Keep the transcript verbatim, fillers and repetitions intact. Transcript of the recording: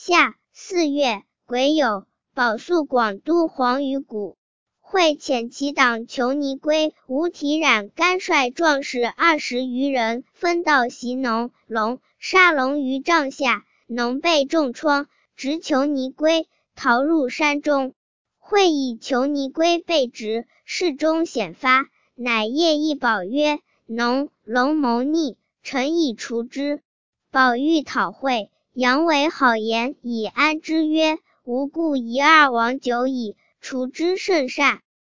夏四月癸酉，保肃广都黄鱼谷。会遣其党裘尼圭、吴体染干率壮士二十余人，分道袭农，龙杀龙于帐下，农被重创，执裘尼圭，逃入山中。会以裘尼圭被执，事中显发，乃夜诣保曰：农、龙谋逆，臣以除之。保欲讨会，阳为好言以安之曰：吾故一二王久矣，除之甚善。